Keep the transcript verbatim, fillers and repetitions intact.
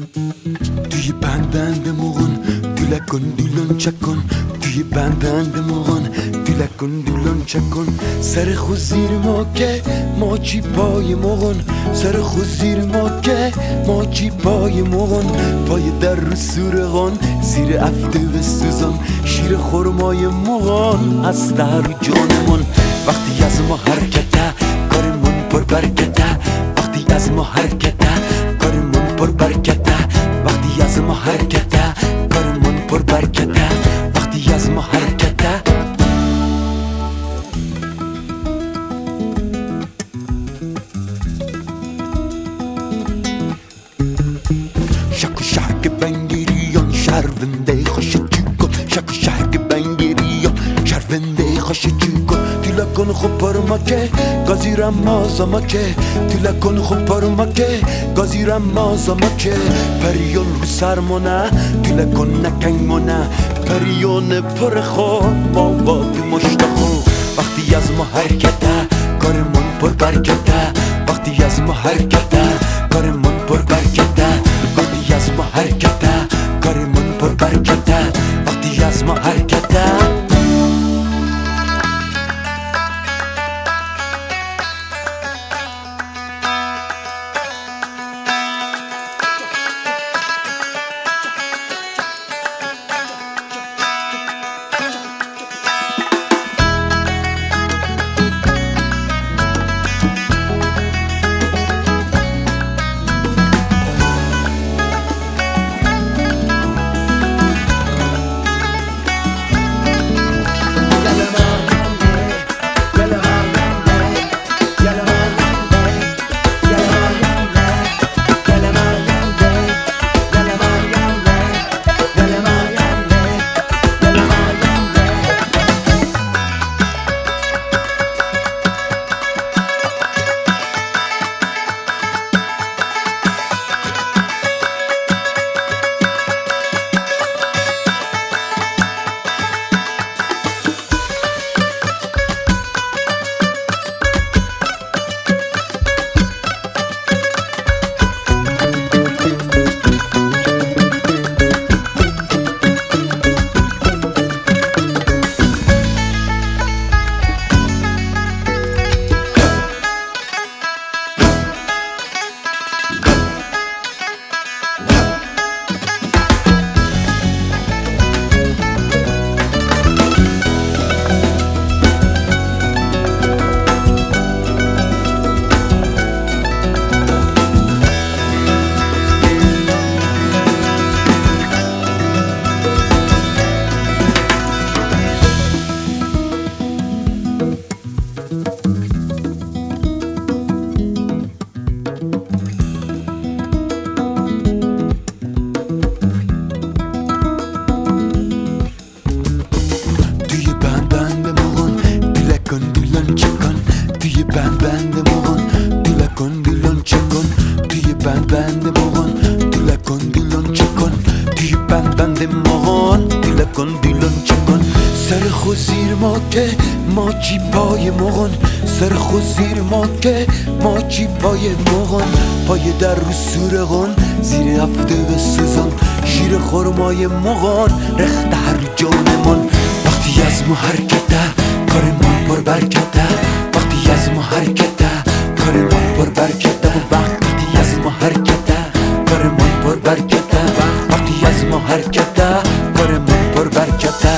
توی بندند مغن دولکن دولون چکن، توی بندند مغن دولکن دولون چکن. سر خود زیر ما که ماچی پای مغن، سر خود زیر ما که ماچی پای مغن. پای در رو سورغان زیر افته و سوزان، شیر خورمای مغن از در جانمون. وقتی از ما حرکته کارمون پر برکته، وقتی از ما حرکته کارمون پر برکته، وقتی از ما حرکته کارمون پر برکته، وقتی از ما حرکته. شک و شک بنگیریان شرونده خوش چیکن، شک و شک بنگیریان شرونده خوش چیکن. تیلا کن خوب پرما که گازیرم مازما که، تیلا کن خوب پرما که گازیرم مازما که. پریون رو سرمونه تیلا کن نکنگمونه، پریون پر خواب ما باد مشتخو. وقتی از ما حرکته کارمون پر برکته، وقتی از ما حرکته کارمون پر برکته، وقتی از ما حرکته کارمون پر برکته، وقتی از ما حرکته. بند بند مغن دوله کن دیلون چکن، توی بند بند مغن دوله کن دیلون چکن، توی بند بند مغن دوله کن دیلون چکن. سر خود زیر ما که ماچی پای مغن، سر خود زیر ما که ماچی پای مغن. پای در رو سورغان زیر هفته و سوزان، شیر خورمای مغن رخت هر جانمون. وقتی از ما حرکته کارمون پر برکته، وقتی از ما حرکته کارمون پر برکته، وقتی از ما حرکته کارمون پر برکته، وقتی از ما حرکته کارمون پر برکته.